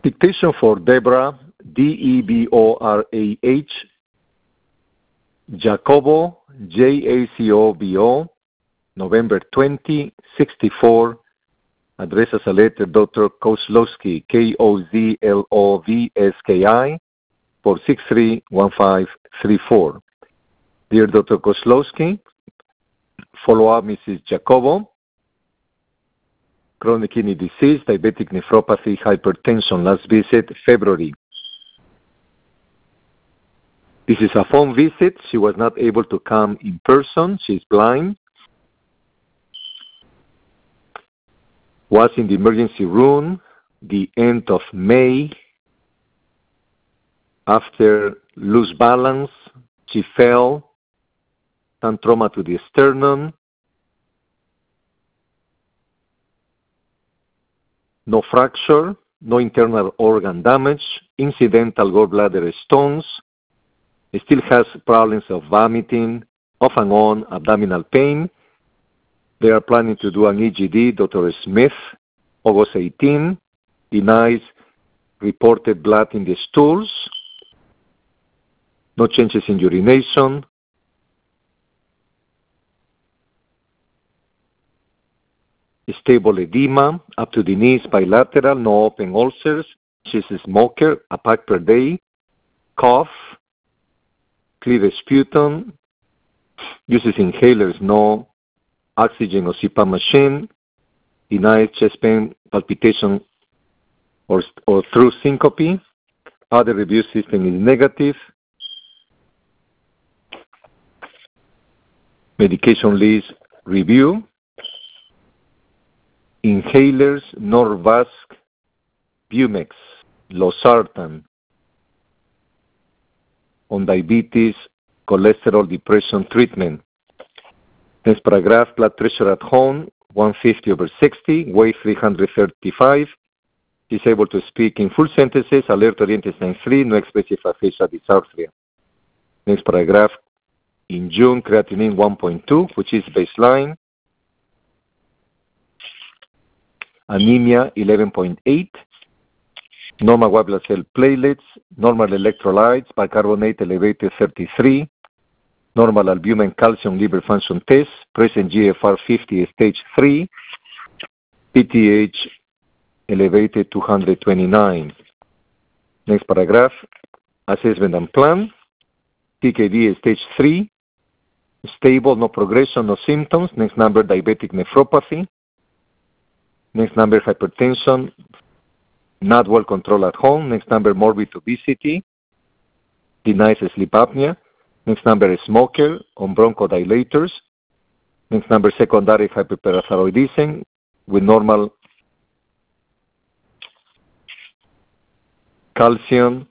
Dictation for Deborah, Deborah, Jacobo, Jacobo, November 20, 64. Address as a letter, Dr. Kozlowski, Kozlovski, 4631534. Dear Dr. Kozlowski, follow up Mrs. Jacobo, chronic kidney disease, diabetic nephropathy, hypertension, last visit, February. This is a phone visit. She was not able to come in person. She's blind. Was in the emergency room the end of May. After loose balance, she fell, some trauma to the sternum, no fracture, no internal organ damage, incidental gallbladder stones, still has problems of vomiting, off and on abdominal pain. They are planning to do an EGD. Dr. Smith, August 18, denies reported blood in the stools, no changes in urination, stable edema, up to the knees, bilateral, no open ulcers. She's a smoker, a pack per day, cough, clear sputum, uses inhalers, no oxygen or CPAP machine, denies chest pain, palpitation, or through syncope. Other review system is negative. Medication list review. Inhalers, Norvasc, Bumex, Losartan. On diabetes, cholesterol, depression treatment. Next paragraph, blood pressure at home, 150/60, weight 335. Is able to speak in full sentences, alert oriented sign 3, no expressive aphasia dysarthria. Next paragraph, in June, creatinine 1.2, which is baseline. Anemia 11.8. Normal white blood cell platelets, normal electrolytes, bicarbonate elevated 33. Normal albumin, calcium, liver function test, present GFR 50 stage 3, PTH elevated 229. Next paragraph, assessment and plan, TKD stage 3, stable, no progression, no symptoms. Next number, diabetic nephropathy. Next number, hypertension, not well controlled at home. Next number, morbid obesity, denies sleep apnea. Next number is smoker on bronchodilators. Next number, secondary hyperparathyroidism with normal calcium.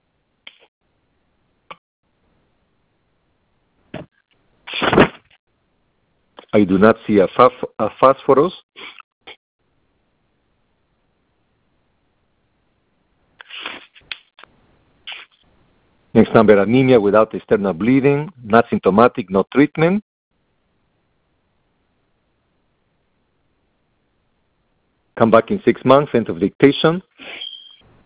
I do not see a phosphorus. Next number, anemia without external bleeding, not symptomatic, no treatment. Come back in 6 months, end of dictation.